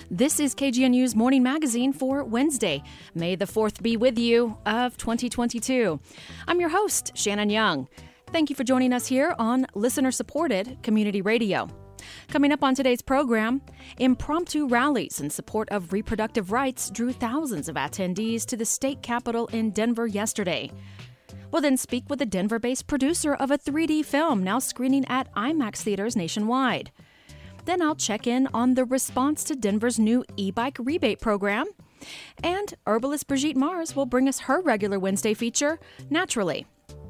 This is KGNU's Morning Magazine for Wednesday, May the 4th be with you of 2022. I'm your host, Shannon Young. Thank you for joining us here on listener-supported community radio. Coming up on today's program, impromptu rallies in support of reproductive rights drew thousands of attendees to the state capitol in Denver yesterday. We'll then speak with a Denver-based producer of a 3D film now screening at IMAX theaters nationwide. Then I'll check in on the response to Denver's new e-bike rebate program. And herbalist Brigitte Mars will bring us her regular Wednesday feature, Naturally.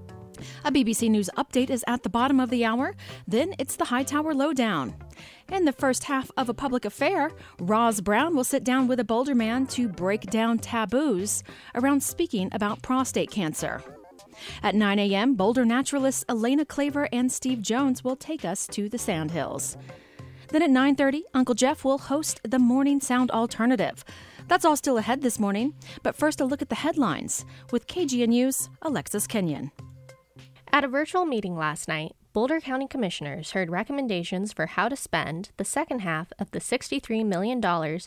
A BBC News update is at the bottom of the hour. Then it's the Hightower Lowdown. In the first half of A Public Affair, Roz Brown will sit down with a Boulder man to break down taboos around speaking about prostate cancer. At 9 a.m., Boulder naturalists Elena Claver and Steve Jones will take us to the Sandhills. Then at 9:30, Uncle Jeff will host the Morning Sound Alternative. That's all still ahead this morning, but first a look at the headlines with KGNU's Alexis Kenyon. At a virtual meeting last night, Boulder County Commissioners heard recommendations for how to spend the second half of the $63 million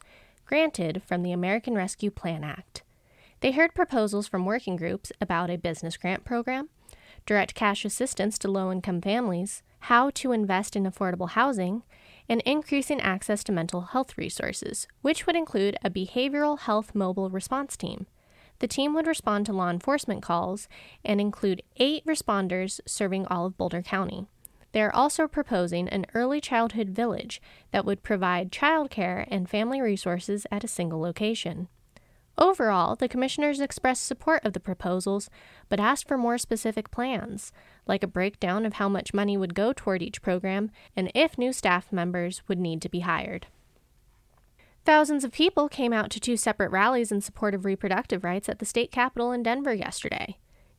granted from the American Rescue Plan Act. They heard proposals from working groups about a business grant program, direct cash assistance to low-income families, how to invest in affordable housing, and increasing access to mental health resources, which would include a behavioral health mobile response team. The team would respond to law enforcement calls and include 8 responders serving all of Boulder County. They are also proposing an early childhood village that would provide childcare and family resources at a single location. Overall, the commissioners expressed support of the proposals, but asked for more specific plans, like a breakdown of how much money would go toward each program and if new staff members would need to be hired. Thousands of people came out to 2 separate rallies in support of reproductive rights at the state capitol in Denver yesterday.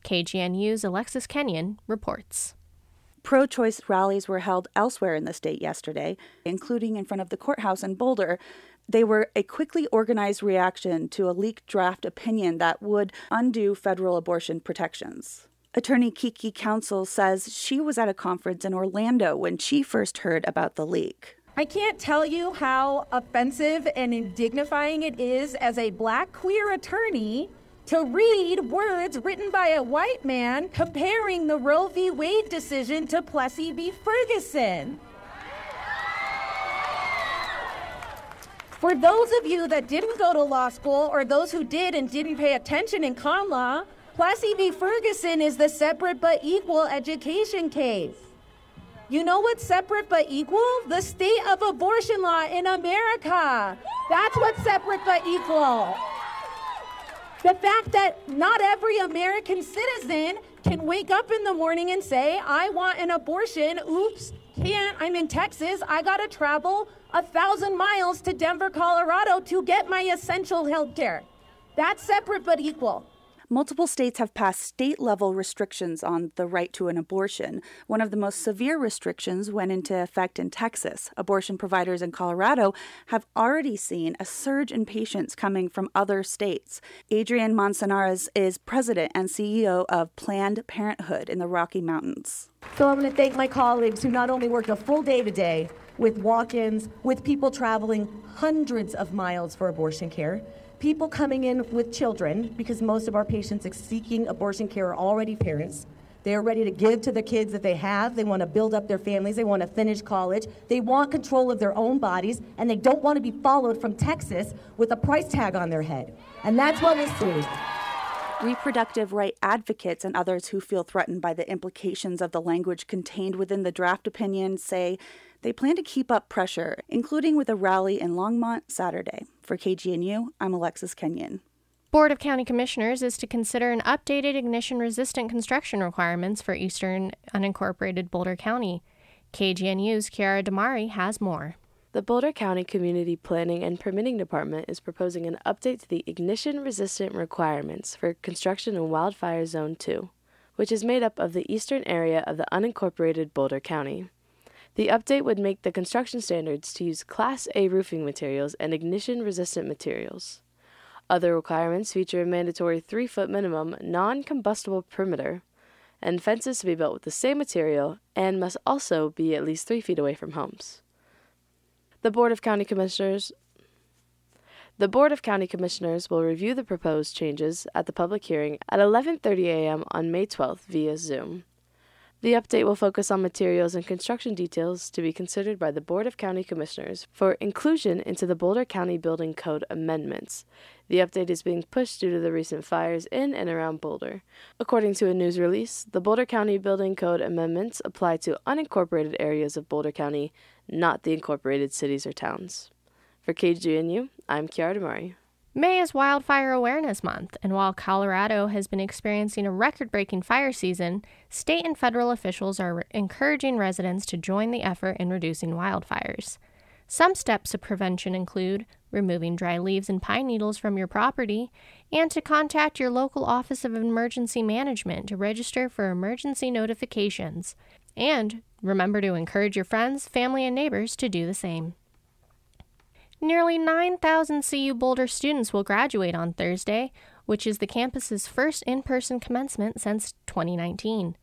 KGNU's Alexis Kenyon reports. Pro-choice rallies were held elsewhere in the state yesterday, including in front of the courthouse in Boulder. They were a quickly organized reaction to a leaked draft opinion that would undo federal abortion protections. Attorney Kiki Council says she was at a conference in Orlando when she first heard about the leak. I can't tell you how offensive and indignifying it is as a Black queer attorney to read words written by a white man comparing the Roe v. Wade decision to Plessy v. Ferguson. For those of you that didn't go to law school or those who did and didn't pay attention in con law, Plessy v. Ferguson is the separate but equal education case. You know what's separate but equal? The state of abortion law in America. That's what's separate but equal. The fact that not every American citizen can wake up in the morning and say, I want an abortion. Oops, can't. I'm in Texas. I got to travel 1,000 miles to Denver, Colorado to get my essential health care. That's separate but equal. Multiple states have passed state-level restrictions on the right to an abortion. One of the most severe restrictions went into effect in Texas. Abortion providers in Colorado have already seen a surge in patients coming from other states. Adrienne Manzanares is president and CEO of Planned Parenthood in the Rocky Mountains. So I'm going to thank my colleagues who not only work a full day today with walk-ins, with people traveling hundreds of miles for abortion care, people coming in with children, because most of our patients seeking abortion care are already parents. They're ready to give to the kids that they have. They want to build up their families. They want to finish college. They want control of their own bodies, and they don't want to be followed from Texas with a price tag on their head. And that's what we see. Reproductive right advocates and others who feel threatened by the implications of the language contained within the draft opinion say they plan to keep up pressure, including with a rally in Longmont Saturday. For KGNU, I'm Alexis Kenyon. Board of County Commissioners is to consider an updated ignition-resistant construction requirements for eastern unincorporated Boulder County. KGNU's Kiara Damari has more. The Boulder County Community Planning and Permitting Department is proposing an update to the ignition-resistant requirements for construction in Wildfire Zone 2, which is made up of the eastern area of the unincorporated Boulder County. The update would make the construction standards to use Class A roofing materials and ignition-resistant materials. Other requirements feature a mandatory 3-foot minimum non-combustible perimeter and fences to be built with the same material and must also be at least 3 feet away from homes. The Board of County Commissioners The Board of County Commissioners will review the proposed changes at the public hearing at 11:30 a.m. on May 12th via Zoom. The update will focus on materials and construction details to be considered by the Board of County Commissioners for inclusion into the Boulder County Building Code amendments. The update is being pushed due to the recent fires in and around Boulder. According to a news release, the Boulder County Building Code amendments apply to unincorporated areas of Boulder County, not the incorporated cities or towns. For KGNU, I'm Kiara Damari. May is Wildfire Awareness Month, and while Colorado has been experiencing a record-breaking fire season, state and federal officials are encouraging residents to join the effort in reducing wildfires. Some steps of prevention include removing dry leaves and pine needles from your property, and to contact your local Office of Emergency Management to register for emergency notifications. And remember to encourage your friends, family, and neighbors to do the same. Nearly 9,000 CU Boulder students will graduate on Thursday, which is the campus's first in-person commencement since 2019.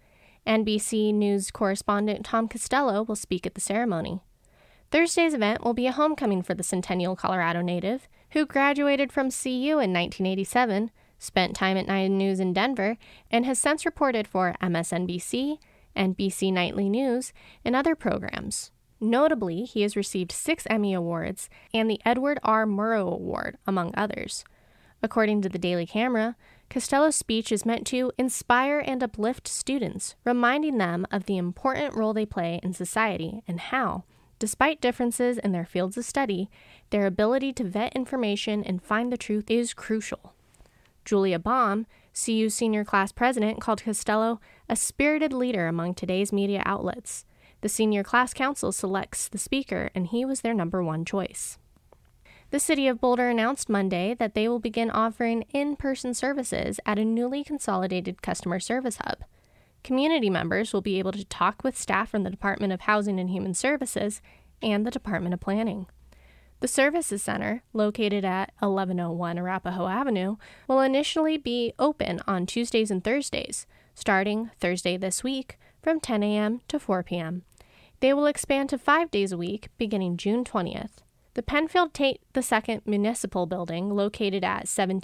NBC News correspondent Tom Costello will speak at the ceremony. Thursday's event will be a homecoming for the Centennial Colorado native, who graduated from CU in 1987, spent time at 9 News in Denver, and has since reported for MSNBC, NBC Nightly News, and other programs. Notably, he has received 6 Emmy Awards and the Edward R. Murrow Award, among others. According to the Daily Camera, Costello's speech is meant to inspire and uplift students, reminding them of the important role they play in society and how, despite differences in their fields of study, their ability to vet information and find the truth is crucial. Julia Baum, CU's senior class president, called Costello a spirited leader among today's media outlets. The Senior Class Council selects the speaker, and he was their number 1 choice. The City of Boulder announced Monday that they will begin offering in-person services at a newly consolidated customer service hub. Community members will be able to talk with staff from the Department of Housing and Human Services and the Department of Planning. The Services Center, located at 1101 Arapahoe Avenue, will initially be open on Tuesdays and Thursdays, starting Thursday this week from 10 a.m. to 4 p.m. They will expand to 5 days a week beginning June 20th. The Penfield Tate II Municipal Building, located at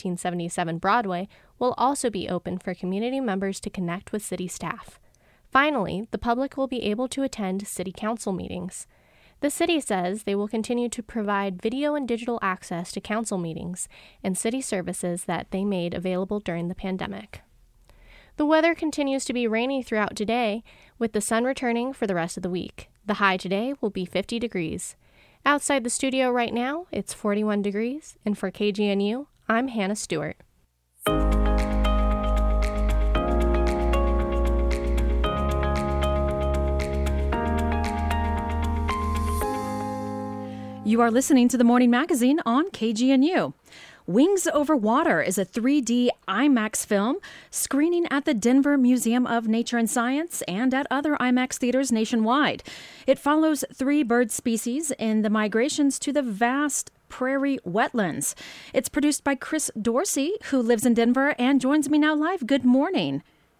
1777 Broadway, will also be open for community members to connect with city staff. Finally, the public will be able to attend city council meetings. The city says they will continue to provide video and digital access to council meetings and city services that they made available during the pandemic. The weather continues to be rainy throughout today, with the sun returning for the rest of the week. The high today will be 50 degrees. Outside the studio right now, it's 41 degrees, and for KGNU, I'm Hannah Stewart. You are listening to the Morning Magazine on KGNU. Wings Over Water is a 3D IMAX film screening at the Denver Museum of Nature and Science and at other IMAX theaters nationwide. It follows 3 bird species in the migrations to the vast prairie wetlands. It's produced by Chris Dorsey, who lives in Denver and joins me now live. Good morning.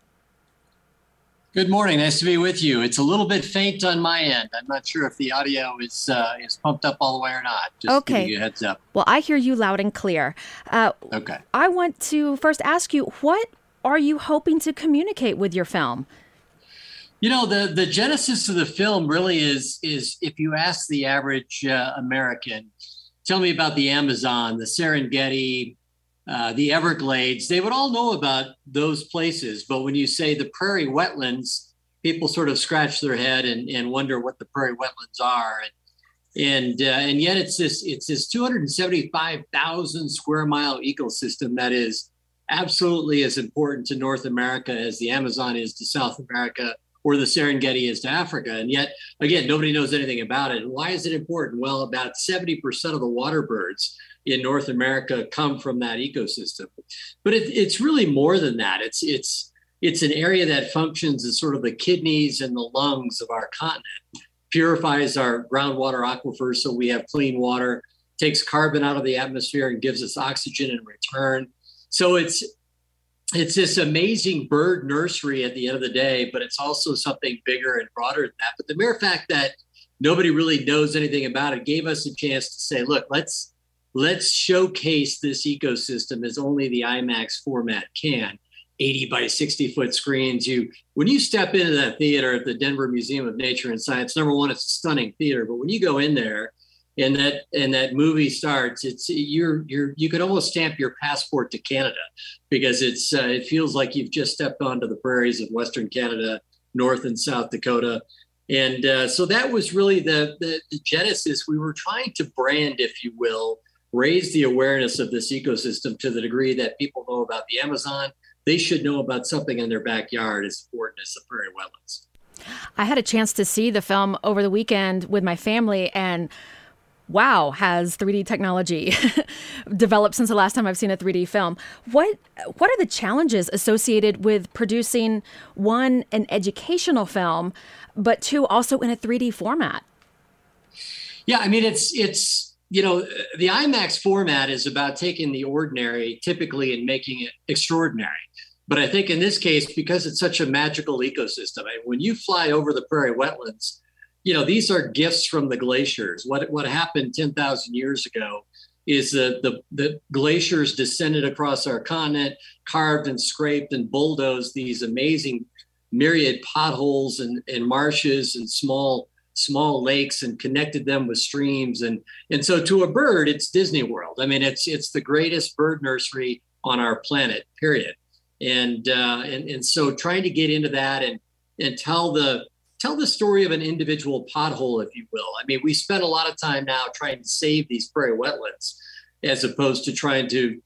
Good morning. Nice to be with you. It's a little bit faint on my end. I'm not sure if the audio is pumped up all the way or not. Just giving you a heads up. Well, I hear you loud and clear. Okay. I want to first ask you, what are you hoping to communicate with your film? You know, the genesis of the film really is if you ask the average American, tell me about the Amazon, the Serengeti, the Everglades, they would all know about those places. But when you say the prairie wetlands, people sort of scratch their head and wonder what the prairie wetlands are. And yet it's this 275,000 square mile ecosystem that is absolutely as important to North America as the Amazon is to South America or the Serengeti is to Africa. And yet, again, nobody knows anything about it. And why is it important? Well, about 70% of the water birds in North America come from that ecosystem. But it's really more than that. It's an area that functions as sort of the kidneys and the lungs of our continent, purifies our groundwater aquifers so we have clean water, takes carbon out of the atmosphere and gives us oxygen in return. So it's this amazing bird nursery at the end of the day, but it's also something bigger and broader than that. But the mere fact that nobody really knows anything about it gave us a chance to say, look, let's let's showcase this ecosystem as only the IMAX format can. 80 by 60 foot screens. When you step into that theater at the Denver Museum of Nature and Science, number one, it's a stunning theater, but when you go in there and that movie starts, you could almost stamp your passport to Canada, because it feels like you've just stepped onto the prairies of Western Canada, North and South Dakota. And so that was really the genesis. We were trying to brand, if you will, raise the awareness of this ecosystem to the degree that people know about the Amazon. They should know about something in their backyard as important as the prairie wetlands. I had a chance to see the film over the weekend with my family, and wow, has 3D technology developed since the last time I've seen a 3D film. What are the challenges associated with producing, one, an educational film, but two, also in a 3D format? Yeah, I mean, it's the IMAX format is about taking the ordinary typically and making it extraordinary. But I think in this case, because it's such a magical ecosystem, when you fly over the prairie wetlands, these are gifts from the glaciers. What happened 10,000 years ago is the glaciers descended across our continent, carved and scraped and bulldozed these amazing myriad potholes and marshes and small lakes and connected them with streams. And so to a bird, it's Disney World. I mean, it's the greatest bird nursery on our planet, period. And so trying to get into that and tell the story of an individual pothole, if you will. I mean, we spend a lot of time now trying to save these prairie wetlands as opposed to trying to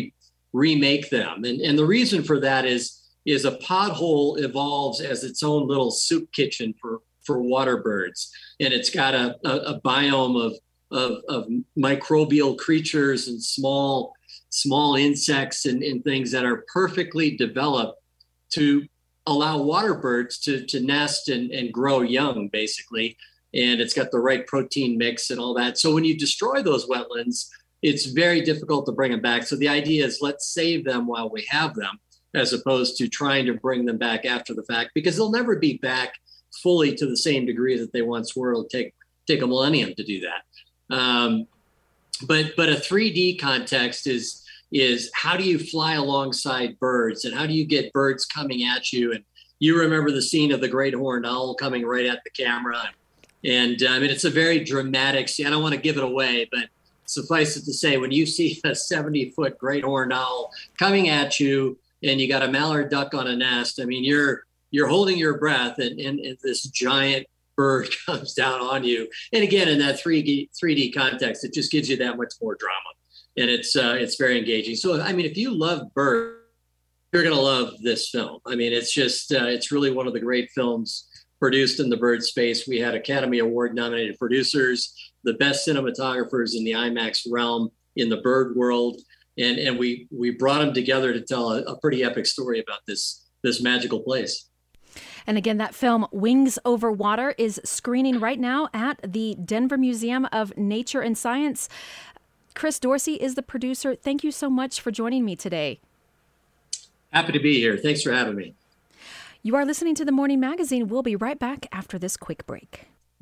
remake them. And the reason for that is a pothole evolves as its own little soup kitchen for water birds. And it's got a biome of microbial creatures and small insects and things that are perfectly developed to allow water birds to nest and grow young, basically. And it's got the right protein mix and all that. So when you destroy those wetlands, it's very difficult to bring them back. So the idea is, let's save them while we have them, as opposed to trying to bring them back after the fact, because they'll never be back fully to the same degree that they once were. It'll take a millennium to do that. But a 3D context is how do you fly alongside birds, and how do you get birds coming at you? And you remember the scene of the great horned owl coming right at the camera. And I mean, it's a very dramatic scene. I don't want to give it away, but suffice it to say, when you see a 70-foot great horned owl coming at you and you got a mallard duck on a nest, I mean, you're holding your breath and this giant bird comes down on you. And again, in that 3D context, it just gives you that much more drama. And it's very engaging. So, I mean, if you love birds, you're going to love this film. I mean, it's just, it's really one of the great films produced in the bird space. We had Academy Award nominated producers, the best cinematographers in the IMAX realm in the bird world. And we brought them together to tell a pretty epic story about this magical place. And again, that film, Wings Over Water, is screening right now at the Denver Museum of Nature and Science. Chris Dorsey is the producer. Thank you so much for joining me today. Happy to be here. Thanks for having me. You are listening to The Morning Magazine. We'll be right back after this quick break.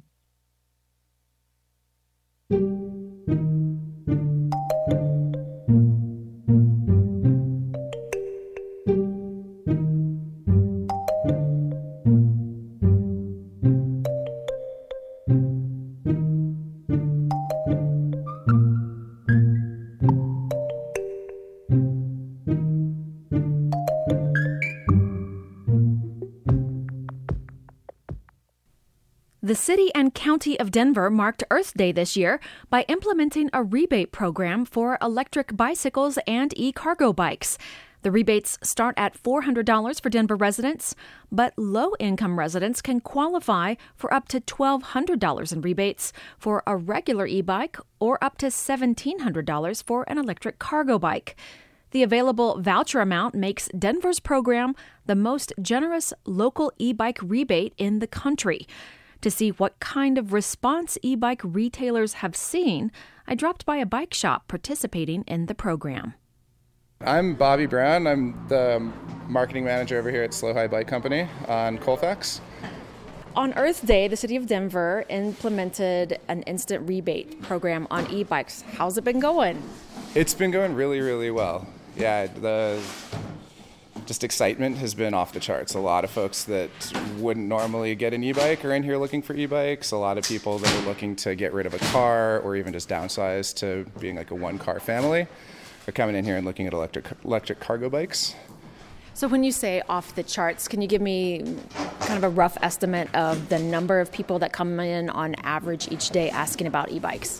The City and County of Denver marked Earth Day this year by implementing a rebate program for electric bicycles and e-cargo bikes. The rebates start at $400 for Denver residents, but low-income residents can qualify for up to $1,200 in rebates for a regular e-bike or up to $1,700 for an electric cargo bike. The available voucher amount makes Denver's program the most generous local e-bike rebate in the country. To see what kind of response e-bike retailers have seen, I dropped by a bike shop participating in the program. I'm Bobby Brown. I'm the marketing manager over here at Slow High Bike Company on Colfax. On Earth Day, the city of Denver implemented an instant rebate program on e-bikes. How's it been going? It's been going really, really well. Yeah, the just excitement has been off the charts. A lot of folks that wouldn't normally get an e-bike are in here looking for e-bikes. A lot of people that are looking to get rid of a car or even just downsize to being like a one-car family are coming in here and looking at electric cargo bikes. So when you say off the charts, can you give me kind of a rough estimate of the number of people that come in on average each day asking about e-bikes?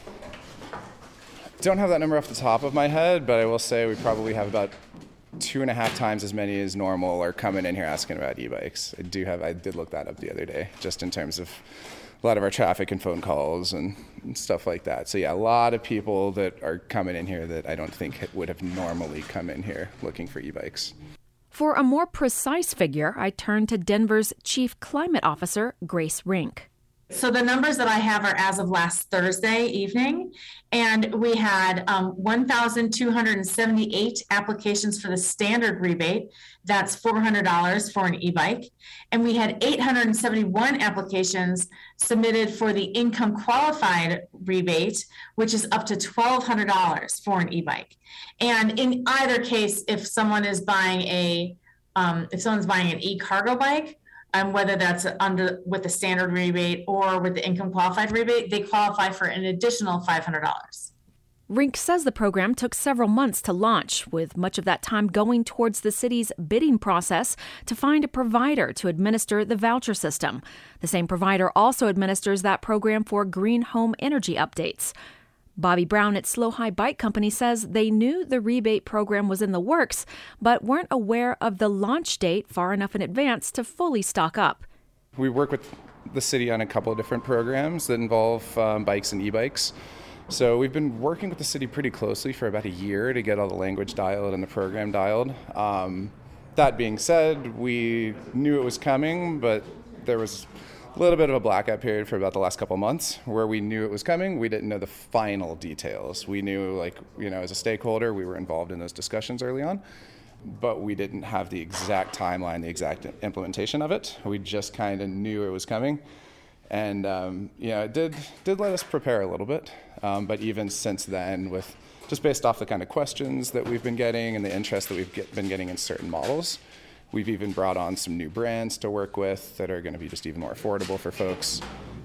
Don't have that number off the top of my head, but I will say we probably have about 2.5 times as many as normal are coming in here asking about e-bikes. I did look that up the other day, just in terms of a lot of our traffic and phone calls and stuff like that. So yeah, a lot of people that are coming in here that I don't think would have normally come in here looking for e-bikes. For a more precise figure, I turned to Denver's Chief Climate Officer, Grace Rink. So the numbers that I have are as of last Thursday evening, and we had 1,278 applications for the standard rebate. That's $400 for an e-bike. And we had 871 applications submitted for the income qualified rebate, which is up to $1,200 for an e-bike. And in either case, if someone is buying an e-cargo bike, whether that's with the standard rebate or with the income qualified rebate, they qualify for an additional $500. Rink says the program took several months to launch, with much of that time going towards the city's bidding process to find a provider to administer the voucher system. The same provider also administers that program for green home energy updates. Bobby Brown at Slow High Bike Company says they knew the rebate program was in the works, but weren't aware of the launch date far enough in advance to fully stock up. We work with the city on a couple of different programs that involve bikes and e-bikes. So we've been working with the city pretty closely for about a year to get all the language dialed and the program dialed. That being said, we knew it was coming, but there was a little bit of a blackout period for about the last couple of months where we knew it was coming. We didn't know the final details. We knew, as a stakeholder, we were involved in those discussions early on, but we didn't have the exact timeline, the exact implementation of it. We just kind of knew it was coming. And, it did let us prepare a little bit. But even since then, with just based off the kind of questions that we've been getting and the interest that we've been getting in certain models, we've even brought on some new brands to work with that are going to be just even more affordable for folks.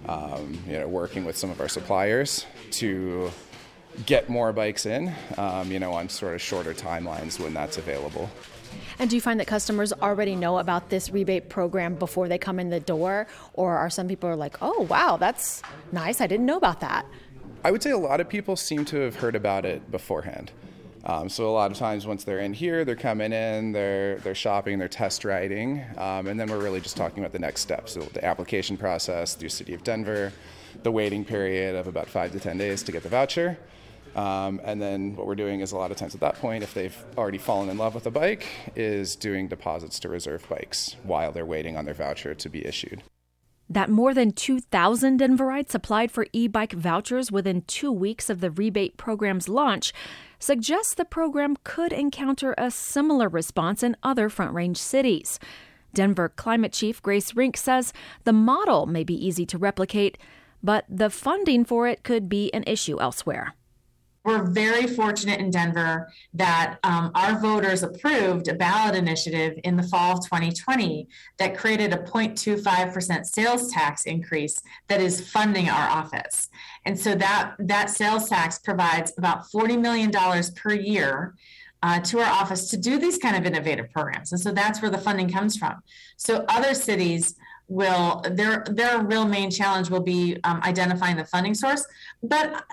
Working with some of our suppliers to get more bikes in, on sort of shorter timelines when that's available. And do you find that customers already know about this rebate program before they come in the door? Or are some people like, oh, wow, that's nice. I didn't know about that. I would say a lot of people seem to have heard about it beforehand. So a lot of times once they're in here, they're coming in, they're shopping, they're test riding, and then we're really just talking about the next steps. So the application process through City of Denver, the waiting period of about 5 to 10 days to get the voucher. And then what we're doing is a lot of times at that point, if they've already fallen in love with a bike, is doing deposits to reserve bikes while they're waiting on their voucher to be issued. That more than 2,000 Denverites applied for e-bike vouchers within 2 weeks of the rebate program's launch suggests the program could encounter a similar response in other Front Range cities. Denver Climate Chief Grace Rink says the model may be easy to replicate, but the funding for it could be an issue elsewhere. We're very fortunate in Denver that our voters approved a ballot initiative in the fall of 2020 that created a 0.25% sales tax increase that is funding our office. And so that sales tax provides about $40 million per year to our office to do these kind of innovative programs. And so that's where the funding comes from. So other cities their real main challenge will be identifying the funding source. But,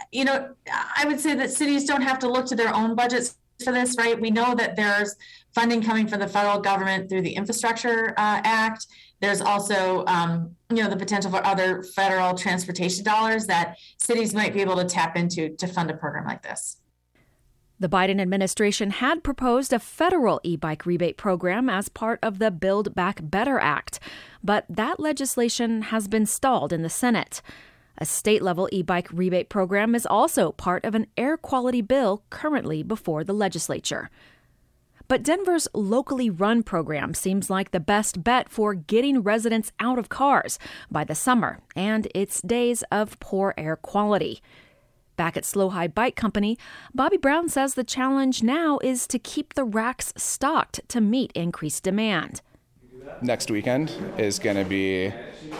I would say that cities don't have to look to their own budgets for this, right? We know that there's funding coming from the federal government through the Infrastructure Act. There's also, the potential for other federal transportation dollars that cities might be able to tap into to fund a program like this. The Biden administration had proposed a federal e-bike rebate program as part of the Build Back Better Act, but that legislation has been stalled in the Senate. A state-level e-bike rebate program is also part of an air quality bill currently before the legislature. But Denver's locally run program seems like the best bet for getting residents out of cars by the summer and its days of poor air quality. Back at Slow High Bike Company, Bobby Brown says the challenge now is to keep the racks stocked to meet increased demand. Next weekend is going to be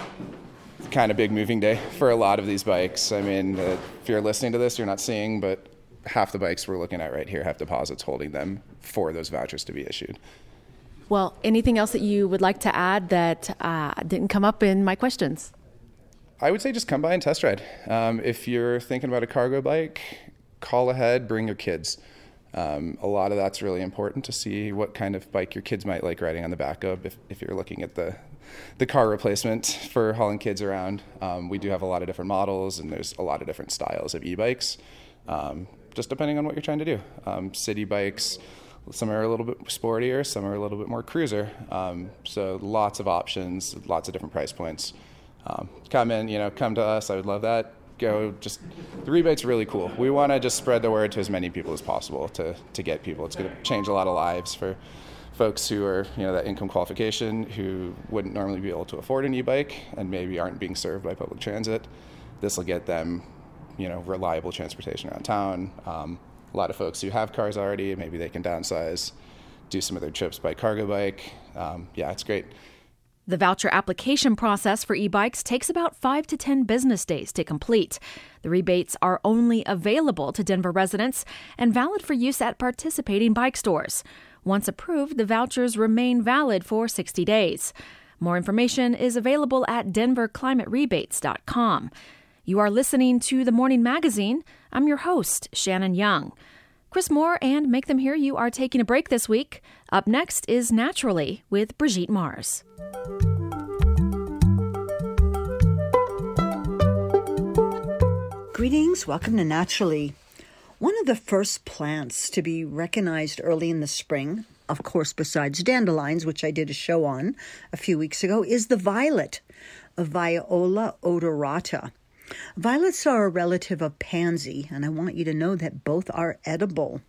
kind of big moving day for a lot of these bikes. I mean, if you're listening to this, you're not seeing, but half the bikes we're looking at right here have deposits holding them for those vouchers to be issued. Well, anything else that you would like to add that didn't come up in my questions? I would say just come by and test ride. If you're thinking about a cargo bike, call ahead, bring your kids. A lot of that's really important to see what kind of bike your kids might like riding on the back of if you're looking at the car replacement for hauling kids around. We do have a lot of different models, and there's a lot of different styles of e-bikes, just depending on what you're trying to do. City bikes, some are a little bit sportier, some are a little bit more cruiser. So lots of options, lots of different price points. Come in, come to us. I would love that. The rebate's really cool. We want to just spread the word to as many people as possible to get people. It's going to change a lot of lives for folks who are, that income qualification, who wouldn't normally be able to afford an e-bike and maybe aren't being served by public transit. This will get them, reliable transportation around town. A lot of folks who have cars already, maybe they can downsize, do some of their trips by cargo bike. It's great. The voucher application process for e-bikes takes about 5 to 10 business days to complete. The rebates are only available to Denver residents and valid for use at participating bike stores. Once approved, the vouchers remain valid for 60 days. More information is available at denverclimaterebates.com. You are listening to The Morning Magazine. I'm your host, Shannon Young. Chris Moore and Make Them Hear You are taking a break this week. Up next is Naturally with Brigitte Mars. Greetings, welcome to Naturally. One of the first plants to be recognized early in the spring, of course besides dandelions, which I did a show on a few weeks ago, is the violet, Viola odorata. Violets are a relative of pansy, and I want you to know that both are edible.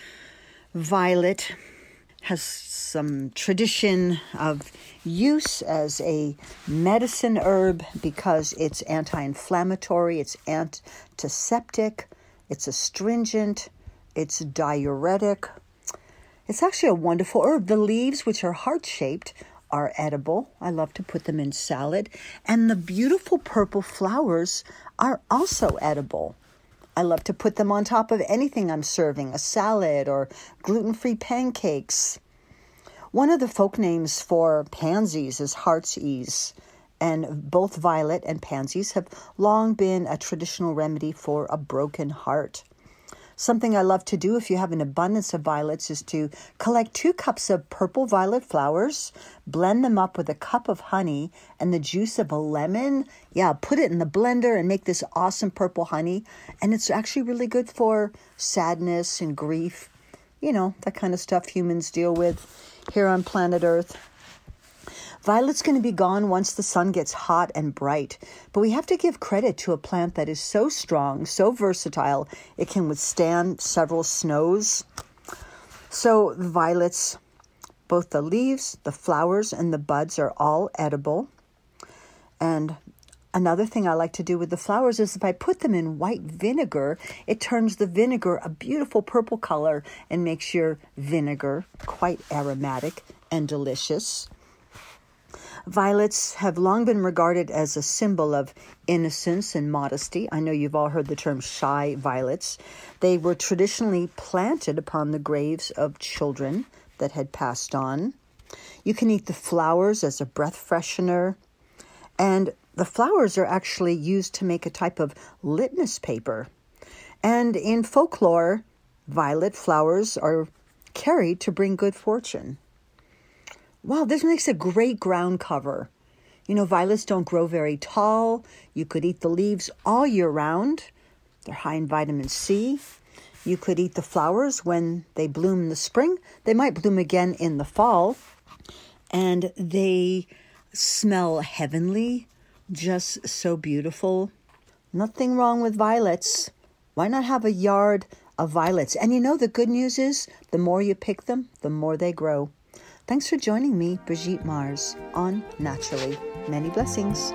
Violet has some tradition of use as a medicine herb because it's anti-inflammatory, it's antiseptic, it's astringent, it's diuretic. It's actually a wonderful herb. The leaves, which are heart-shaped, are edible. I love to put them in salad. And the beautiful purple flowers are also edible. I love to put them on top of anything I'm serving, a salad or gluten-free pancakes. One of the folk names for pansies is heart's ease, and both violet and pansies have long been a traditional remedy for a broken heart. Something I love to do if you have an abundance of violets is to collect 2 cups of purple violet flowers, blend them up with a cup of honey and the juice of a lemon. Put it in the blender and make this awesome purple honey. And it's actually really good for sadness and grief. That kind of stuff humans deal with here on planet Earth. Violet's going to be gone once the sun gets hot and bright, but we have to give credit to a plant that is so strong, so versatile, it can withstand several snows. So the violets, both the leaves, the flowers, and the buds are all edible. And another thing I like to do with the flowers is if I put them in white vinegar, it turns the vinegar a beautiful purple color and makes your vinegar quite aromatic and delicious. Violets have long been regarded as a symbol of innocence and modesty. I know you've all heard the term shy violets. They were traditionally planted upon the graves of children that had passed on. You can eat the flowers as a breath freshener. And the flowers are actually used to make a type of litmus paper. And in folklore, violet flowers are carried to bring good fortune. Wow, this makes a great ground cover. Violets don't grow very tall. You could eat the leaves all year round. They're high in vitamin C. You could eat the flowers when they bloom in the spring. They might bloom again in the fall. And they smell heavenly, just so beautiful. Nothing wrong with violets. Why not have a yard of violets. And you know, the good news is the more you pick them, the more they grow. Thanks for joining me, Brigitte Mars, on Naturally. Many blessings.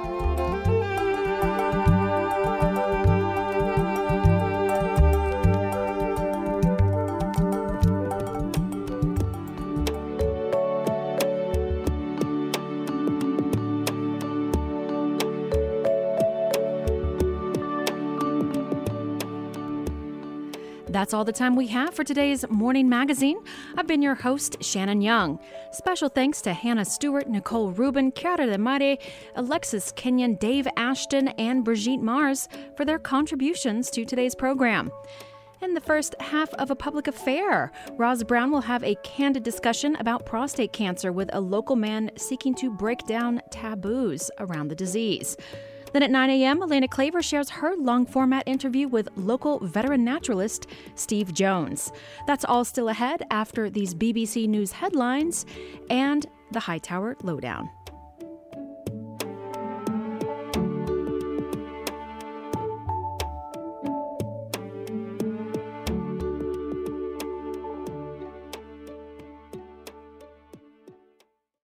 That's all the time we have for today's Morning Magazine. I've been your host, Shannon Young. Special thanks to Hannah Stewart, Nicole Rubin, Chiara De Mare, Alexis Kenyon, Dave Ashton, and Brigitte Mars for their contributions to today's program. In the first half of A Public Affair, Roz Brown will have a candid discussion about prostate cancer with a local man seeking to break down taboos around the disease. Then at 9 a.m., Elena Claver shares her long-format interview with local veteran naturalist Steve Jones. That's all still ahead after these BBC News headlines and the Hightower Lowdown.